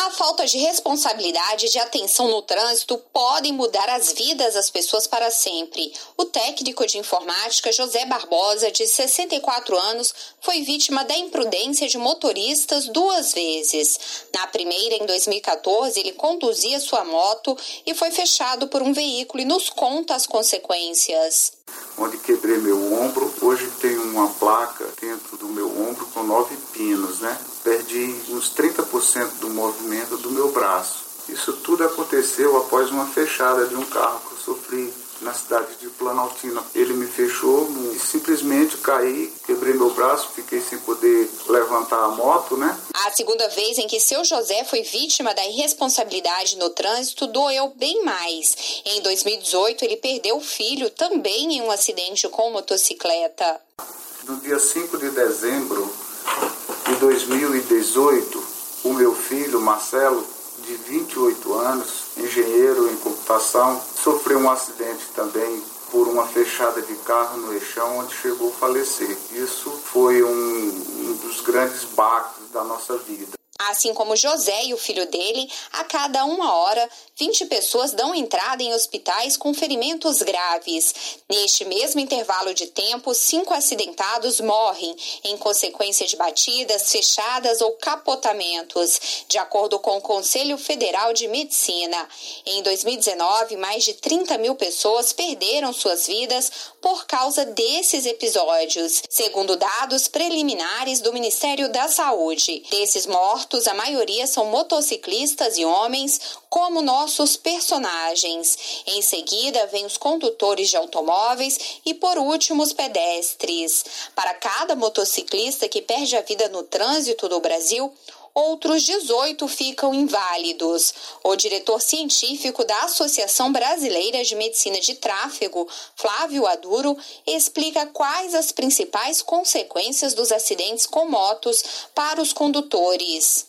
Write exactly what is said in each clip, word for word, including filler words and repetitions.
A falta de responsabilidade e de atenção no trânsito podem mudar as vidas das pessoas para sempre. O técnico de informática José Barbosa, de sessenta e quatro anos, foi vítima da imprudência de motoristas duas vezes. Na primeira, em dois mil e quatorze, ele conduzia sua moto e foi fechado por um veículo e nos conta as consequências. Onde quebrei meu ombro, hoje tem uma placa dentro do meu ombro com nove pinos, né? Perdi uns trinta por cento do movimento do meu braço. Isso tudo aconteceu após uma fechada de um carro que eu sofri na cidade de Planaltina. Ele me fechou e simplesmente caí, quebrei meu braço, fiquei sem poder levantar a moto, né? A segunda vez em que seu José foi vítima da irresponsabilidade no trânsito doeu bem mais. Em dois mil e dezoito, ele perdeu o filho também em um acidente com motocicleta. No dia cinco de dezembro de dois mil e dezoito, o meu filho, Marcelo, de vinte e oito anos, engenheiro em computação, sofreu um acidente também por uma fechada de carro no eixão, onde chegou a falecer. Isso foi um, um dos grandes baques da nossa vida. Assim como José e o filho dele, a cada uma hora, vinte pessoas dão entrada em hospitais com ferimentos graves. Neste mesmo intervalo de tempo, cinco acidentados morrem em consequência de batidas, fechadas ou capotamentos, de acordo com o Conselho Federal de Medicina. Em dois mil e dezenove, mais de trinta mil pessoas perderam suas vidas por causa desses episódios, segundo dados preliminares do Ministério da Saúde. Desses mortos, a maioria são motociclistas e homens, como nossos personagens. Em seguida, vêm os condutores de automóveis e, por último, os pedestres. Para cada motociclista que perde a vida no trânsito do Brasil, outros dezoito ficam inválidos. O diretor científico da Associação Brasileira de Medicina de Tráfego, Flávio Aduro, explica quais as principais consequências dos acidentes com motos para os condutores.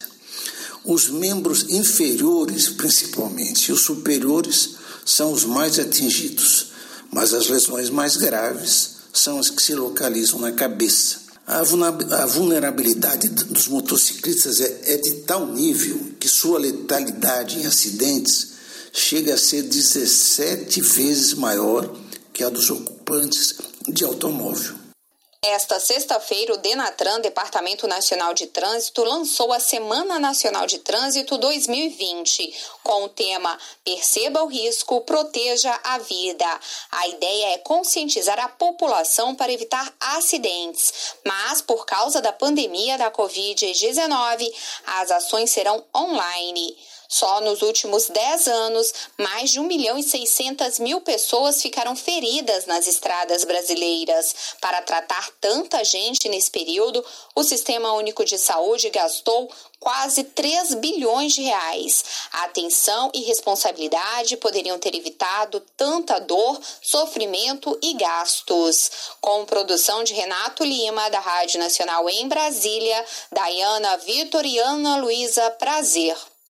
Os membros inferiores, principalmente, e os superiores são os mais atingidos, mas as lesões mais graves são as que se localizam na cabeça. A vulnerabilidade dos motociclistas é de tal nível que sua letalidade em acidentes chega a ser dezessete vezes maior que a dos ocupantes de automóvel. Esta sexta-feira, o Denatran, Departamento Nacional de Trânsito, lançou a Semana Nacional de Trânsito dois mil e vinte, com o tema Perceba o Risco, Proteja a Vida. A ideia é conscientizar a população para evitar acidentes, mas por causa da pandemia da covid dezenove, as ações serão online. Só nos últimos dez anos, mais de um milhão e seiscentas mil pessoas ficaram feridas nas estradas brasileiras. Para tratar tanta gente nesse período, o Sistema Único de Saúde gastou quase três bilhões de reais. A atenção e responsabilidade poderiam ter evitado tanta dor, sofrimento e gastos. Com produção de Renato Lima, da Rádio Nacional em Brasília, Daiana Vitor e Ana Luísa Prazer.